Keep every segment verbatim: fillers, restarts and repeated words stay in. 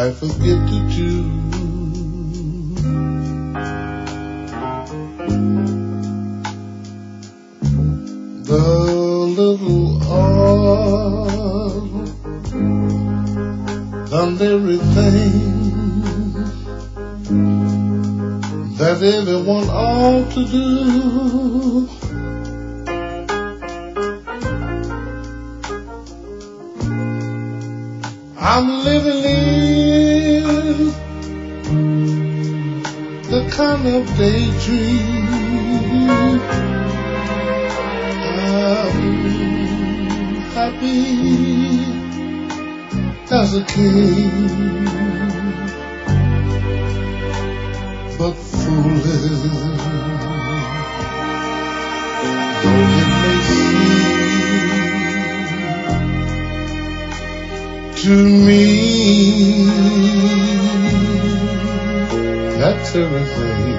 I forget to choose. The little odd done everything that everyone ought to do. I'm living in the kind of daydream. I'm happy as a king, but foolish though it may seem to me, that's everything.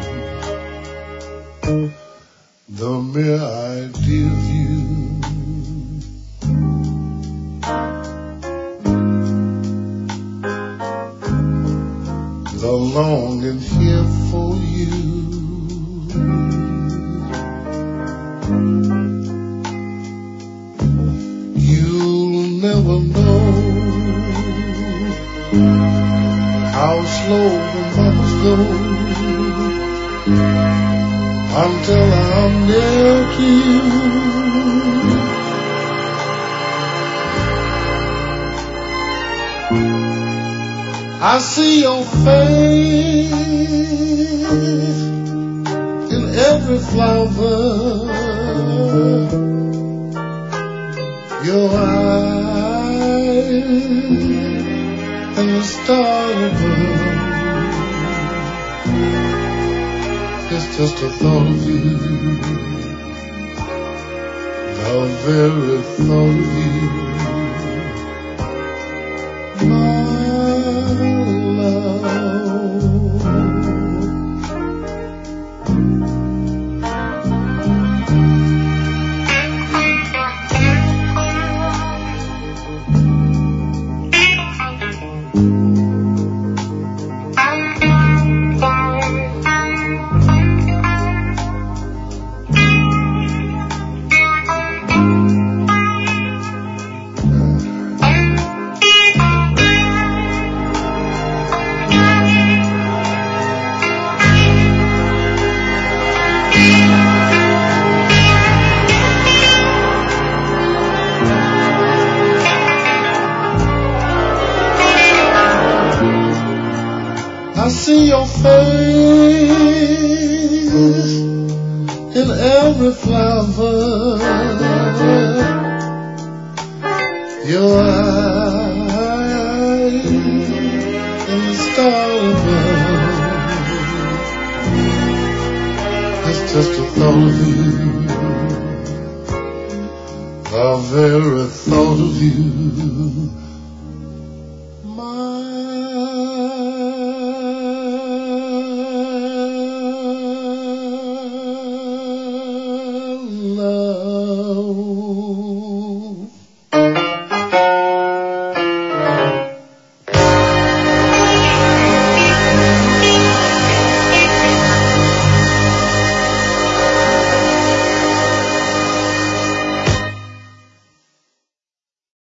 The mere idea of you, the longing here for you, you'll never know how slow the months go until I'm near to you. I see your face in every flower, your eyes and the star above. It's just a thought of you, the very thought of you, my love. I see your face in every flower, your eyes in the star above. It's just a thought of you, the very thought of you.